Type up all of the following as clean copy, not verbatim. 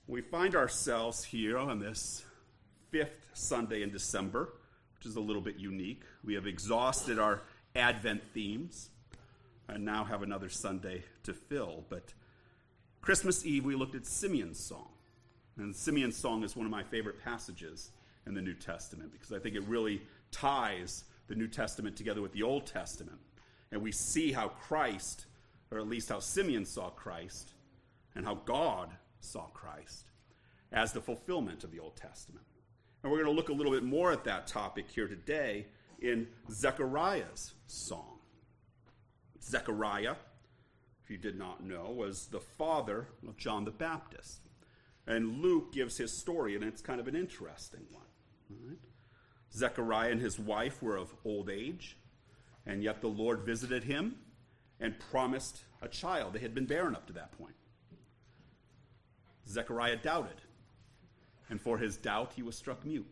We find ourselves here on this fifth Sunday in December, which is a little bit unique. We have exhausted our Advent themes and now have another Sunday to fill. But Christmas Eve, we looked at Simeon's song. And Simeon's song is one of my favorite passages in the New Testament because I think it really ties the New Testament together with the Old Testament. And we see how Christ, or at least how Simeon saw Christ, and how God saw Christ as the fulfillment of the Old Testament. And we're going to look a little bit more at that topic here today in Zechariah's song. Zechariah, if you did not know, was the father of John the Baptist. And Luke gives his story, and it's kind of an interesting one. All right? Zechariah and his wife were of old age, and yet the Lord visited him and promised a child. They had been barren up to that point. Zechariah doubted, and for his doubt he was struck mute.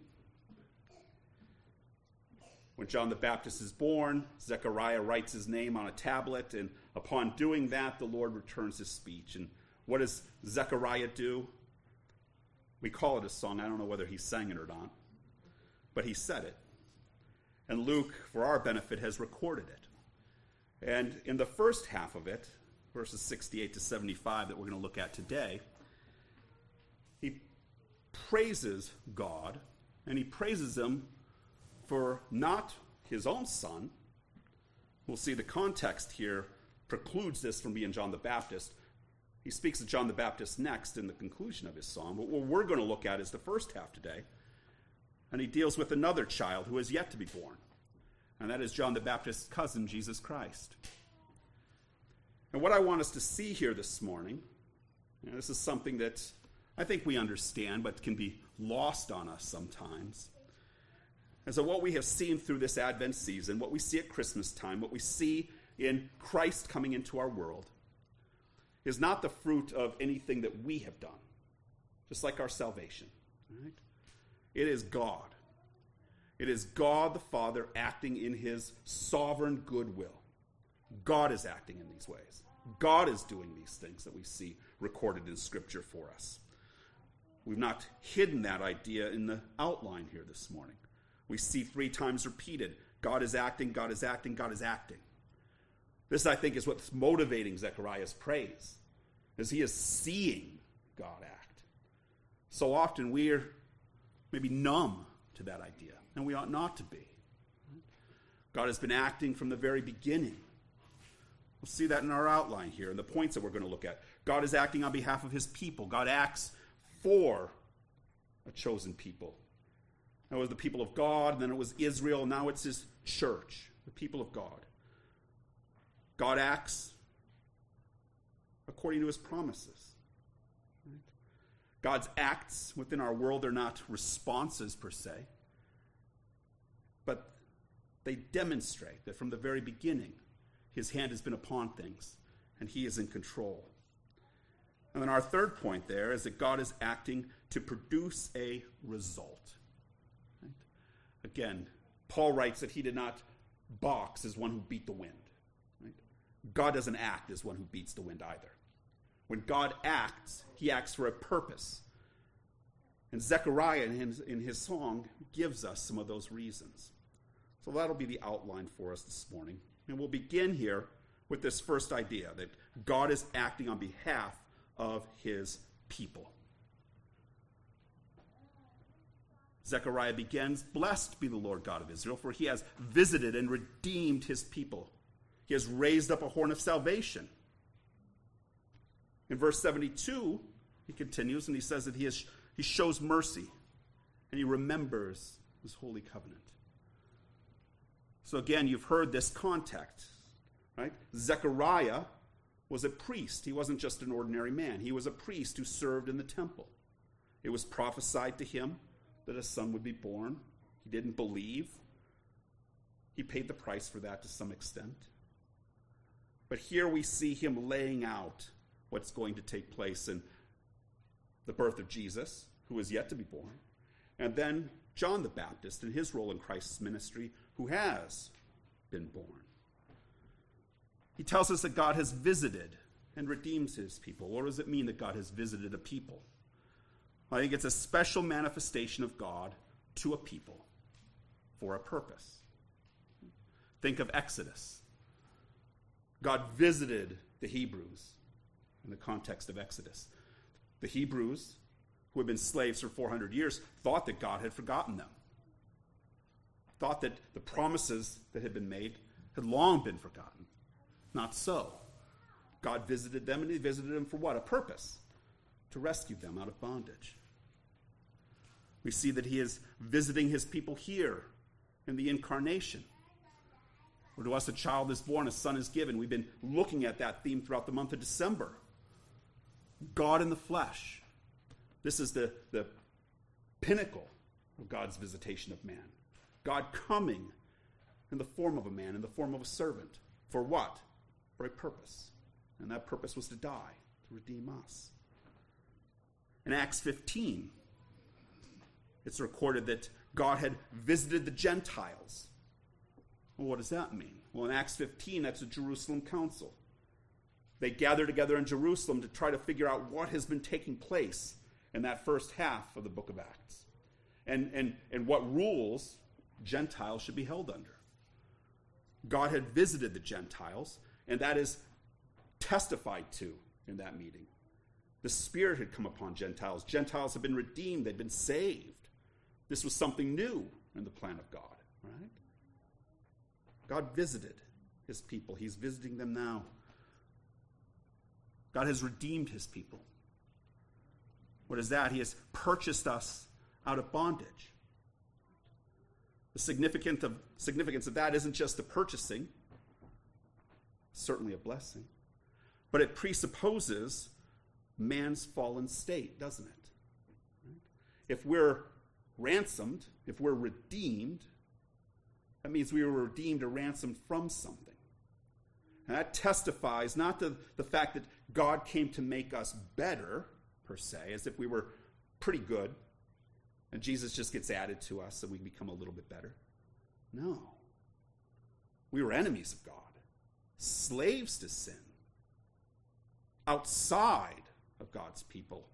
When John the Baptist is born, Zechariah writes his name on a tablet, and upon doing that, the Lord returns his speech. And what does Zechariah do? We call it a song. I don't know whether he sang it or not, but he said it. And Luke, for our benefit, has recorded it. And in the first half of it, verses 68 to 75 that we're going to look at today, he praises God, and he praises him for not his own son. We'll see the context here precludes this from being John the Baptist. He speaks of John the Baptist next in the conclusion of his song, but what we're going to look at is the first half today. And he deals with another child who is yet to be born, and that is John the Baptist's cousin, Jesus Christ. And what I want us to see here this morning, this is something that I think we understand, but can be lost on us sometimes. And so what we have seen through this Advent season, what we see at Christmas time, what we see in Christ coming into our world, is not the fruit of anything that we have done, just like our salvation. Right? It is God. It is God the Father acting in his sovereign goodwill. God is acting in these ways. God is doing these things that we see recorded in Scripture for us. We've not hidden that idea in the outline here this morning. We see 3 times repeated, God is acting, God is acting, God is acting. This, I think, is what's motivating Zechariah's praise, as he is seeing God act. So often we're maybe numb to that idea, and we ought not to be. God has been acting from the very beginning. We'll see that in our outline here, and the points that we're going to look at. God is acting on behalf of his people. God acts for a chosen people. It was the people of God, and then it was Israel, and now it's his church, the people of God. God acts according to his promises. Right? God's acts within our world are not responses per se, but they demonstrate that from the very beginning, his hand has been upon things, and he is in control. And then our third point there is that God is acting to produce a result. Right? Again, Paul writes that he did not box as one who beat the wind. Right? God doesn't act as one who beats the wind either. When God acts, he acts for a purpose. And Zechariah in his song gives us some of those reasons. So that'll be the outline for us this morning. And we'll begin here with this first idea that God is acting on behalf of his people. Zechariah begins, "Blessed be the Lord God of Israel, for he has visited and redeemed his people. He has raised up a horn of salvation." In verse 72, he continues and he says that he shows mercy and he remembers his holy covenant. So again, you've heard this context, right? Zechariah was a priest. He wasn't just an ordinary man. He was a priest who served in the temple. It was prophesied to him that a son would be born. He didn't believe. He paid the price for that to some extent. But here we see him laying out what's going to take place in the birth of Jesus, who is yet to be born, and then John the Baptist and his role in Christ's ministry, who has been born. He tells us that God has visited and redeems his people. What does it mean that God has visited a people? I think it's a special manifestation of God to a people for a purpose. Think of Exodus. God visited the Hebrews in the context of Exodus. The Hebrews, who had been slaves for 400 years, thought that God had forgotten them. Thought that the promises that had been made had long been forgotten. Not so. God visited them, and he visited them for what? A purpose. To rescue them out of bondage. We see that he is visiting his people here in the incarnation. For to us a child is born, a son is given. We've been looking at that theme throughout the month of December. God in the flesh. This is the pinnacle of God's visitation of man. God coming in the form of a man, in the form of a servant. For what? For a purpose. And that purpose was to die, to redeem us. In Acts 15, it's recorded that God had visited the Gentiles. Well, what does that mean? Well, in Acts 15, that's a Jerusalem council. They gather together in Jerusalem to try to figure out what has been taking place in that first half of the book of Acts. And what rules Gentiles should be held under. God had visited the Gentiles, and that is testified to in that meeting. The Spirit had come upon Gentiles. Gentiles had been redeemed. They'd been saved. This was something new in the plan of God, right? God visited his people. He's visiting them now. God has redeemed his people. What is that? He has purchased us out of bondage. The significance of that isn't just the purchasing, certainly a blessing, but it presupposes man's fallen state, doesn't it? If we're ransomed, if we're redeemed, that means we were redeemed or ransomed from something. And that testifies not to the fact that God came to make us better, per se, as if we were pretty good, and Jesus just gets added to us and we become a little bit better. No. We were enemies of God, slaves to sin, outside of God's people.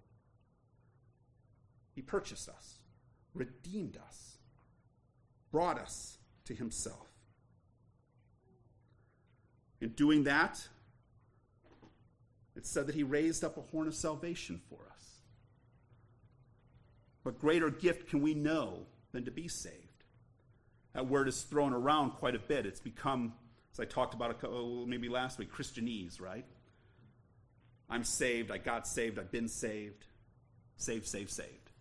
He purchased us, redeemed us, brought us to himself. In doing that, it said that he raised up a horn of salvation for us. What greater gift can we know than to be saved? That word is thrown around quite a bit. It's become, as I talked about maybe last week, Christianese, right? I'm saved, I got saved, I've been saved. Saved, saved, saved.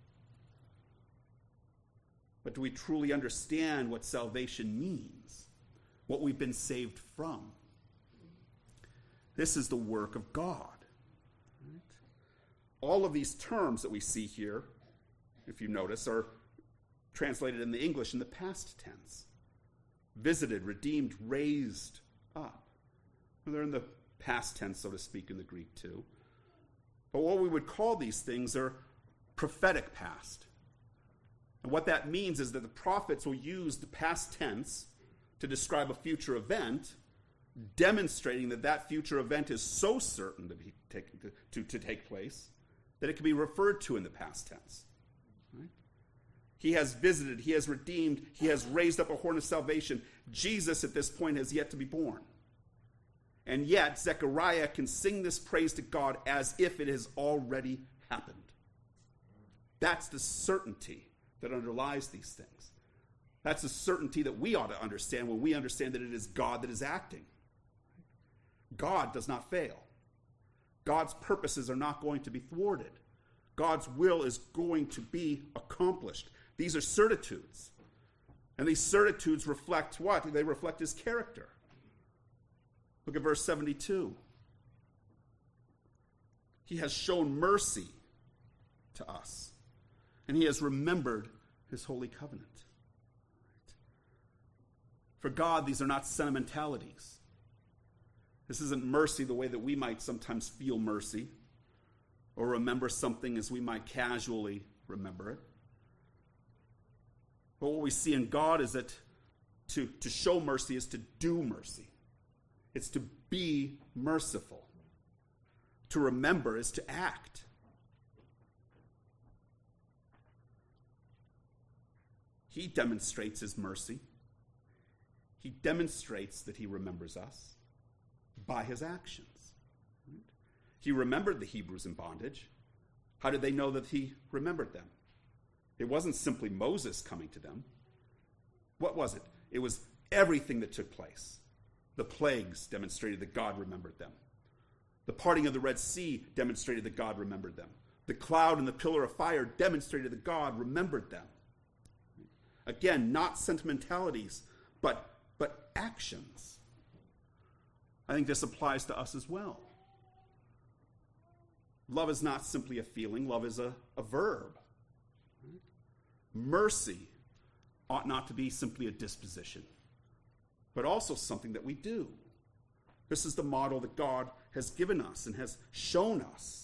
But do we truly understand what salvation means? What we've been saved from? This is the work of God. Right? All of these terms that we see here, if you notice, are translated in the English in the past tense. Visited, redeemed, raised up. And they're in the past tense, so to speak, in the Greek too. But what we would call these things are prophetic past. And what that means is that the prophets will use the past tense to describe a future event, demonstrating that that future event is so certain to take place that it can be referred to in the past tense. Right? He has visited, he has redeemed, he has raised up a horn of salvation. Jesus at this point has yet to be born. And yet, Zechariah can sing this praise to God as if it has already happened. That's the certainty that underlies these things. That's the certainty that we ought to understand when we understand that it is God that is acting. God does not fail. God's purposes are not going to be thwarted. God's will is going to be accomplished. These are certitudes. And these certitudes reflect what? They reflect his character. Look at verse 72. He has shown mercy to us, and he has remembered his holy covenant. For God, these are not sentimentalities. This isn't mercy the way that we might sometimes feel mercy or remember something as we might casually remember it. But what we see in God is that to show mercy is to do mercy. It's to be merciful. To remember is to act. He demonstrates his mercy. He demonstrates that he remembers us by his actions. Right? He remembered the Hebrews in bondage. How did they know that he remembered them? It wasn't simply Moses coming to them. What was it? It was everything that took place. The plagues demonstrated that God remembered them. The parting of the Red Sea demonstrated that God remembered them. The cloud and the pillar of fire demonstrated that God remembered them. Again, not sentimentalities, but actions. I think this applies to us as well. Love is not simply a feeling. Love is a verb. Mercy ought not to be simply a disposition, but also something that we do. This is the model that God has given us and has shown us.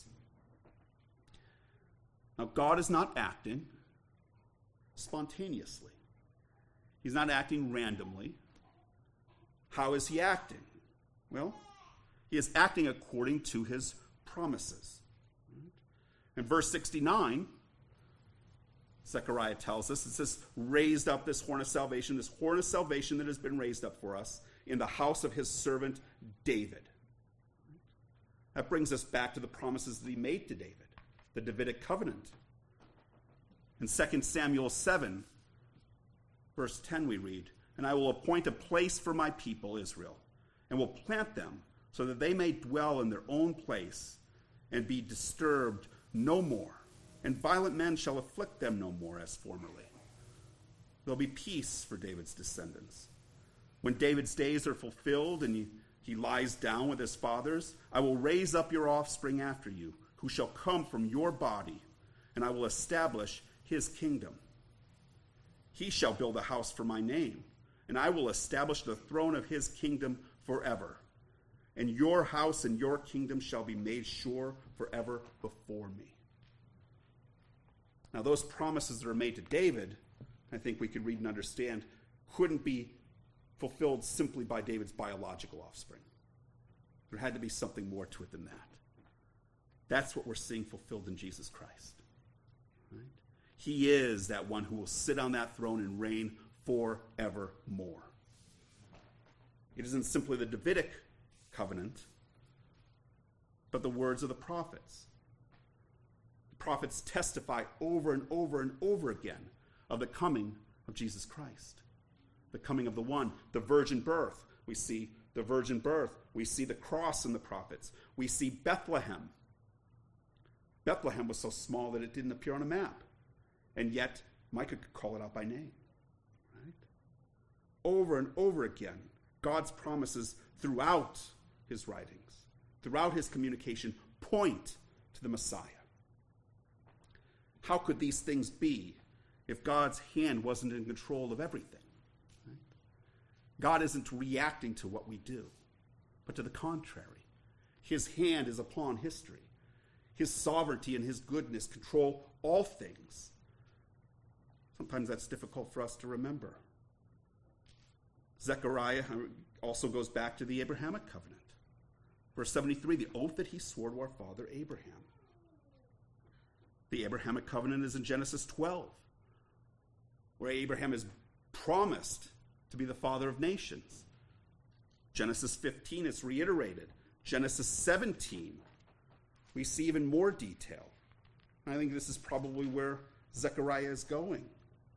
Now, God is not acting spontaneously. He's not acting randomly. How is he acting? Well, he is acting according to his promises. In verse 69, Zechariah tells us, it says, raised up this horn of salvation that has been raised up for us in the house of his servant David. That brings us back to the promises that he made to David, the Davidic covenant. In 2 Samuel 7, verse 10 we read, and I will appoint a place for my people Israel, and will plant them so that they may dwell in their own place and be disturbed no more. And violent men shall afflict them no more as formerly. There'll be peace for David's descendants. When David's days are fulfilled and he lies down with his fathers, I will raise up your offspring after you, who shall come from your body, and I will establish his kingdom. He shall build a house for my name, and I will establish the throne of his kingdom forever. And your house and your kingdom shall be made sure forever before me. Now, those promises that are made to David, I think we could read and understand, couldn't be fulfilled simply by David's biological offspring. There had to be something more to it than that. That's what we're seeing fulfilled in Jesus Christ. Right? He is that one who will sit on that throne and reign forevermore. It isn't simply the Davidic covenant, but the words of the prophets. Prophets testify over and over and over again of the coming of Jesus Christ, the coming of the one, the virgin birth. We see the virgin birth. We see the cross in the prophets. We see Bethlehem. Bethlehem was so small that it didn't appear on a map, and yet Micah could call it out by name. Right? Over and over again, God's promises throughout his writings, throughout his communication, point to the Messiah. How could these things be if God's hand wasn't in control of everything? Right? God isn't reacting to what we do, but to the contrary. His hand is upon history. His sovereignty and his goodness control all things. Sometimes that's difficult for us to remember. Zechariah also goes back to the Abrahamic covenant. Verse 73, the oath that he swore to our father Abraham. The Abrahamic covenant is in Genesis 12, where Abraham is promised to be the father of nations. Genesis 15, it's reiterated. Genesis 17, we see even more detail. I think this is probably where Zechariah is going.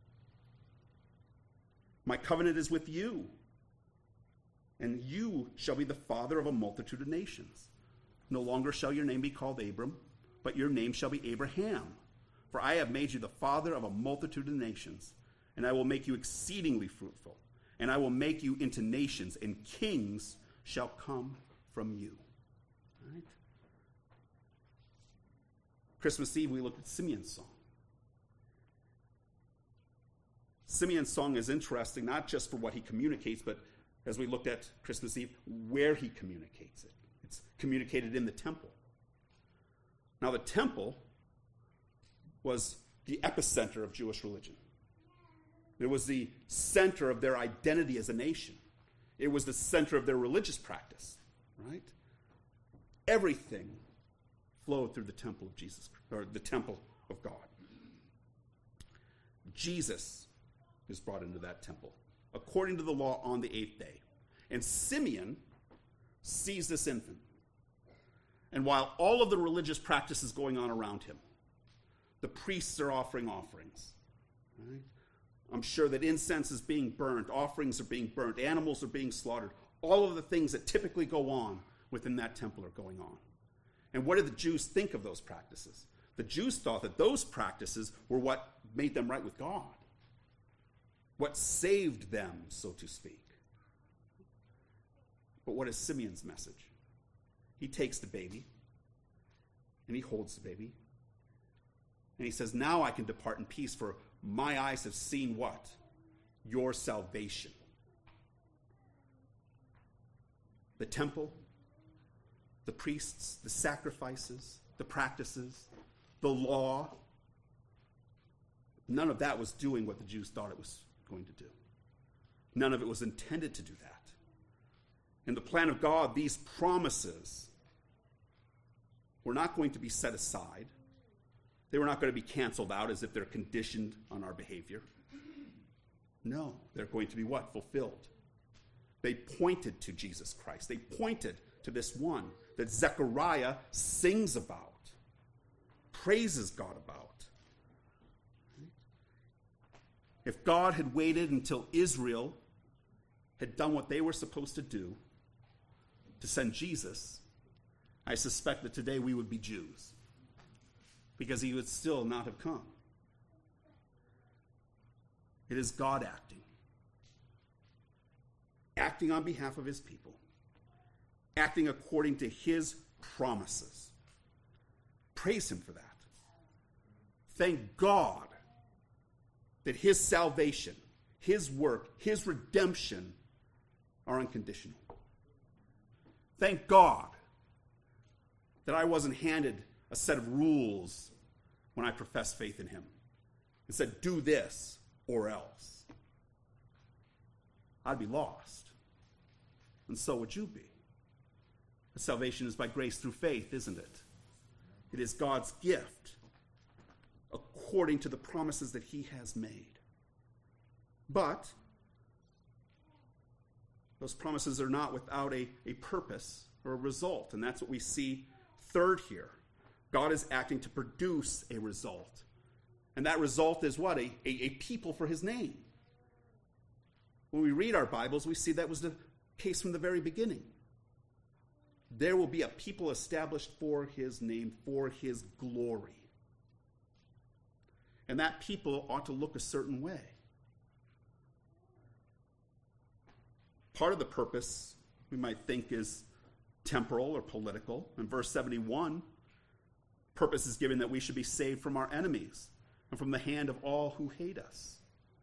My covenant is with you, and you shall be the father of a multitude of nations. No longer shall your name be called Abram, but your name shall be Abraham. For I have made you the father of a multitude of nations, and I will make you exceedingly fruitful, and I will make you into nations, and kings shall come from you. Right? Christmas Eve, we looked at Simeon's song. Simeon's song is interesting, not just for what he communicates, but as we looked at Christmas Eve, where he communicates it. It's communicated in the temple. Now, the temple was the epicenter of Jewish religion. It was the center of their identity as a nation. It was the center of their religious practice, right? Everything flowed through the temple of Jesus, or the temple of God. Jesus is brought into that temple, according to the law on the 8th day. And Simeon sees this infant. And while all of the religious practice is going on around him, the priests are offering offerings. Right? I'm sure that incense is being burnt, offerings are being burnt, animals are being slaughtered. All of the things that typically go on within that temple are going on. And what did the Jews think of those practices? The Jews thought that those practices were what made them right with God, what saved them, so to speak. But what is Simeon's message? He takes the baby, and he holds the baby, and he says, now I can depart in peace, for my eyes have seen what? Your salvation. The temple, the priests, the sacrifices, the practices, the law, none of that was doing what the Jews thought it was going to do. None of it was intended to do that. In the plan of God, these promises were not going to be set aside. They were not going to be canceled out as if they're conditioned on our behavior. No, they're going to be what? Fulfilled. They pointed to Jesus Christ. They pointed to this one that Zechariah sings about, praises God about. If God had waited until Israel had done what they were supposed to do to send Jesus, I suspect that today we would be Jews, because he would still not have come. It is God acting on behalf of his people, acting according to his promises. Praise him for that. Thank God that his salvation, his work, his redemption are unconditional. Thank God that I wasn't handed a set of rules when I professed faith in him. It said, do this or else. I'd be lost. And so would you be. But salvation is by grace through faith, isn't it? It is God's gift according to the promises that he has made. But those promises are not without a purpose or a result. And that's what we see third here. God is acting to produce a result. And that result is what? A people for his name. When we read our Bibles, we see that was the case from the very beginning. There will be a people established for his name, for his glory. And that people ought to look a certain way. Part of the purpose, we might think, is temporal or political. In verse 71, purpose is given that we should be saved from our enemies and from the hand of all who hate us.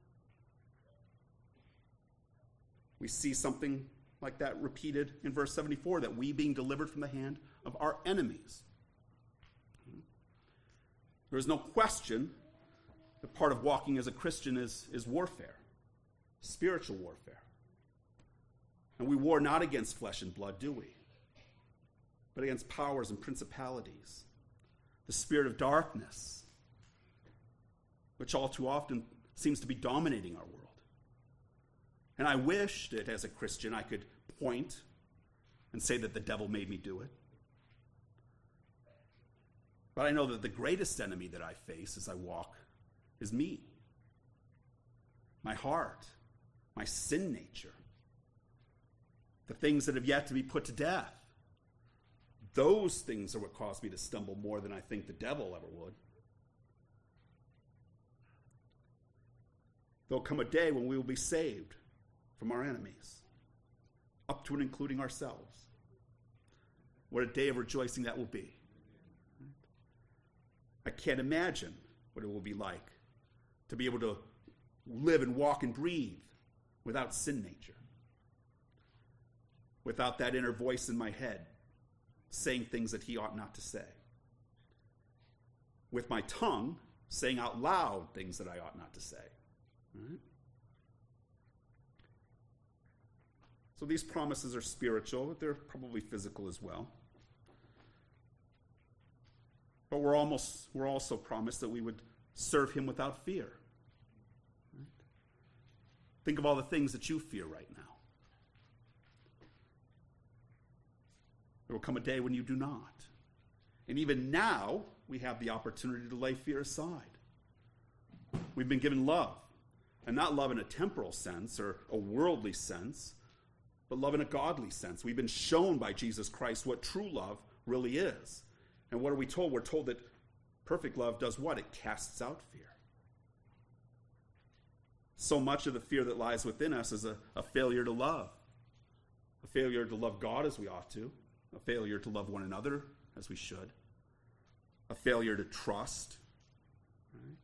We see something like that repeated in verse 74, that we being delivered from the hand of our enemies. There is no question that part of walking as a Christian is warfare, spiritual warfare. And we war not against flesh and blood, do we? But against powers and principalities, the spirit of darkness, which all too often seems to be dominating our world. And I wish that as a Christian I could point and say that the devil made me do it. But I know that the greatest enemy that I face as I walk is me, my heart, my sin nature, the things that have yet to be put to death. Those things are what cause me to stumble more than I think the devil ever would. There'll come a day when we will be saved from our enemies, up to and including ourselves. What a day of rejoicing that will be. I can't imagine what it will be like to be able to live and walk and breathe without sin nature, without that inner voice in my head saying things that he ought not to say, with my tongue saying out loud things that I ought not to say. Right? So these promises are spiritual, but they're probably physical as well. But we're also promised that we would serve him without fear. Right? Think of all the things that you fear right now. There will come a day when you do not. And even now, we have the opportunity to lay fear aside. We've been given love, and not love in a temporal sense or a worldly sense, but love in a godly sense. We've been shown by Jesus Christ what true love really is. And what are we told? We're told that perfect love does what? It casts out fear. So much of the fear that lies within us is a failure to love. A failure to love God as we ought to. A failure to love one another as we should. A failure to trust. Right?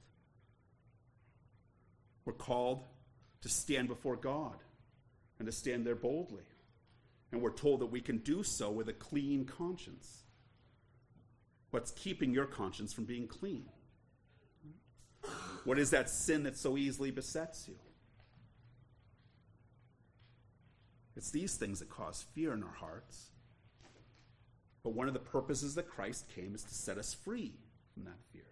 We're called to stand before God and to stand there boldly. And we're told that we can do so with a clean conscience. What's keeping your conscience from being clean? What is that sin that so easily besets you? It's these things that cause fear in our hearts. But one of the purposes that Christ came is to set us free from that fear.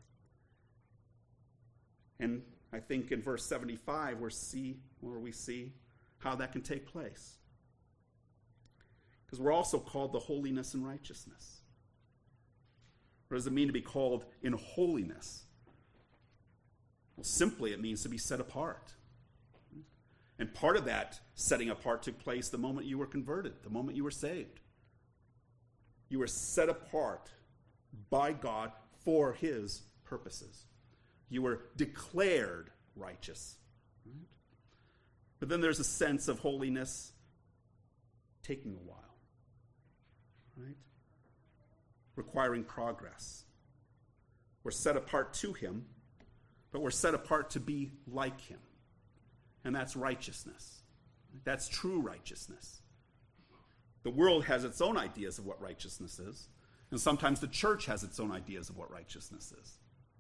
And I think in verse 75 where we see how that can take place. Because we're also called to holiness and righteousness. What does it mean to be called in holiness? Well, simply it means to be set apart. And part of that setting apart took place the moment you were converted, the moment you were saved. You were set apart by God for his purposes. You were declared righteous. Right? But then there's a sense of holiness taking a while. Right? Requiring progress. We're set apart to him, but we're set apart to be like him. And that's righteousness. That's true righteousness. The world has its own ideas of what righteousness is, and sometimes the church has its own ideas of what righteousness is.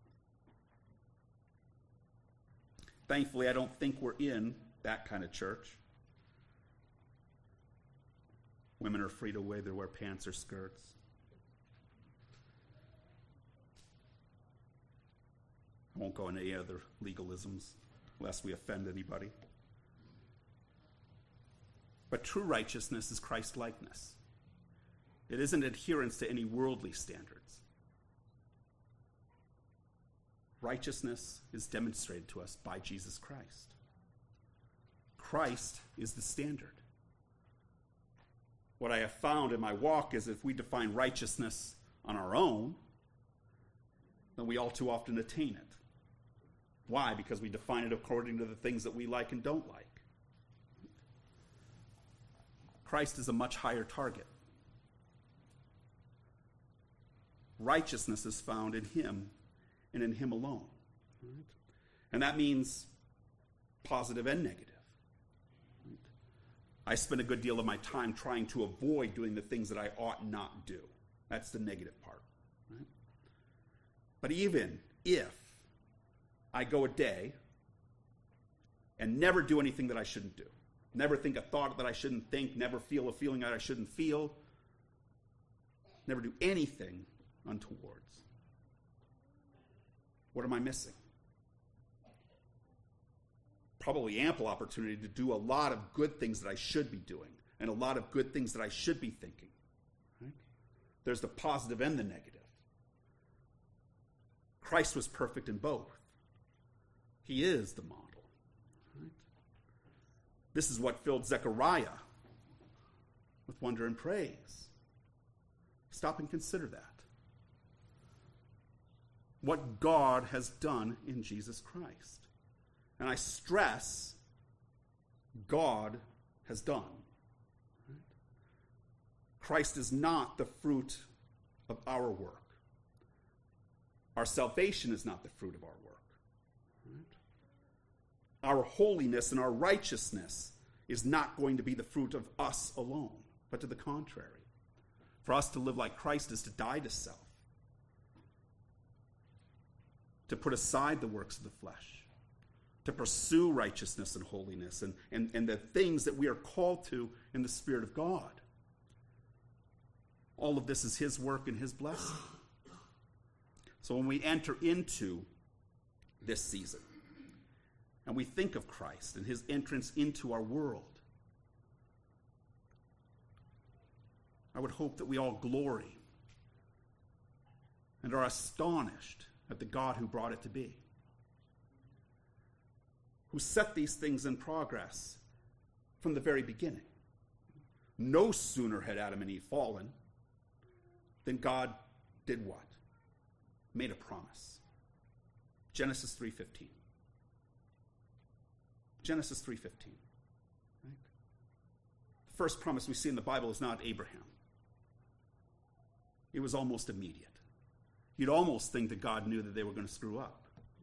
Thankfully, I don't think we're in that kind of church. Women are free to whether wear pants or skirts. I won't go into any other legalisms, lest we offend anybody. But true righteousness is Christ-likeness. It isn't adherence to any worldly standards. Righteousness is demonstrated to us by Jesus Christ. Christ is the standard. What I have found in my walk is if we define righteousness on our own, then we all too often attain it. Why? Because we define it according to the things that we like and don't like. Christ is a much higher target. Righteousness is found in him and in him alone. Right? And that means positive and negative. Right? I spend a good deal of my time trying to avoid doing the things that I ought not do. That's the negative part. Right? But even if I go a day and never do anything that I shouldn't do, never think a thought that I shouldn't think, never feel a feeling that I shouldn't feel, never do anything untowards, what am I missing? Probably ample opportunity to do a lot of good things that I should be doing and a lot of good things that I should be thinking. Right? There's the positive and the negative. Christ was perfect in both. He is the model. Right? This is what filled Zechariah with wonder and praise. Stop and consider that. What God has done in Jesus Christ. And I stress, God has done. Right? Christ is not the fruit of our work. Our salvation is not the fruit of our work. Right? Our holiness and our righteousness is not going to be the fruit of us alone, but to the contrary. For us to live like Christ is to die to self, to put aside the works of the flesh, to pursue righteousness and holiness and the things that we are called to in the Spirit of God. All of this is his work and his blessing. So when we enter into this season, and we think of Christ and his entrance into our world, I would hope that we all glory and are astonished at the God who brought it to be, who set these things in progress from the very beginning. No sooner had Adam and Eve fallen than God did what? Made a promise. Genesis 3:15. Genesis 3:15. Right? The first promise we see in the Bible is not Abraham. It was almost immediate. You'd almost think that God knew that they were going to screw up.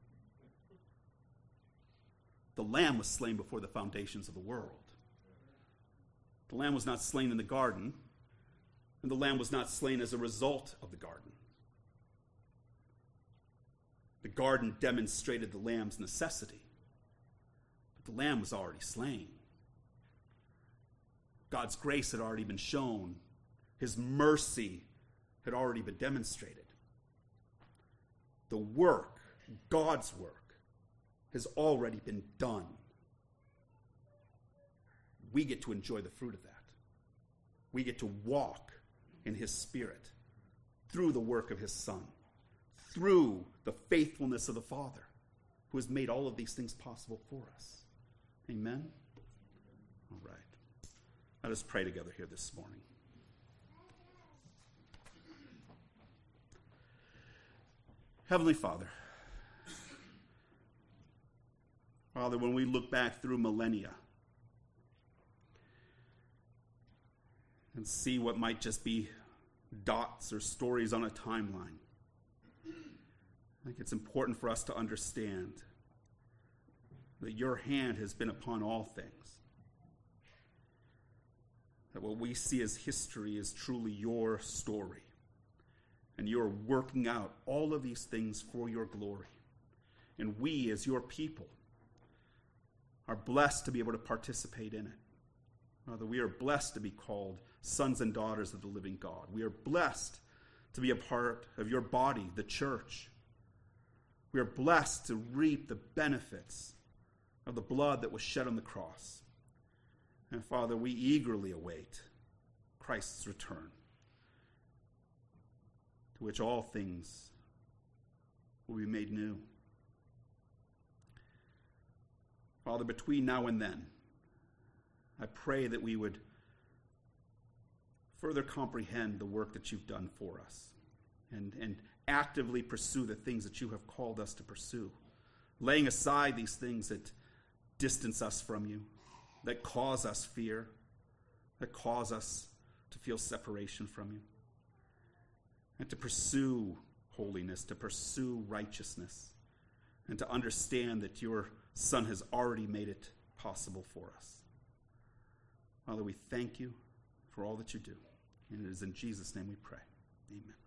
The lamb was slain before the foundations of the world. The lamb was not slain in the garden, and the lamb was not slain as a result of the garden. The garden demonstrated the lamb's necessity, but the lamb was already slain. God's grace had already been shown. His mercy had already been demonstrated. The work, God's work, has already been done. We get to enjoy the fruit of that. We get to walk in his Spirit through the work of his Son, through the faithfulness of the Father, who has made all of these things possible for us. Amen? All right. Let us pray together here this morning. Heavenly Father, when we look back through millennia and see what might just be dots or stories on a timeline, I think it's important for us to understand that your hand has been upon all things. That what we see as history is truly your story. And you're working out all of these things for your glory. And we, as your people, are blessed to be able to participate in it. Father, we are blessed to be called sons and daughters of the living God. We are blessed to be a part of your body, the church. We are blessed to reap the benefits of the blood that was shed on the cross. And Father, we eagerly await Christ's return, to which all things will be made new. Father, between now and then, I pray that we would further comprehend the work that you've done for us and actively pursue the things that you have called us to pursue, laying aside these things that distance us from you, that cause us fear, that cause us to feel separation from you, and to pursue holiness, to pursue righteousness, and to understand that your Son has already made it possible for us. Father, we thank you for all that you do. And it is in Jesus' name we pray. Amen.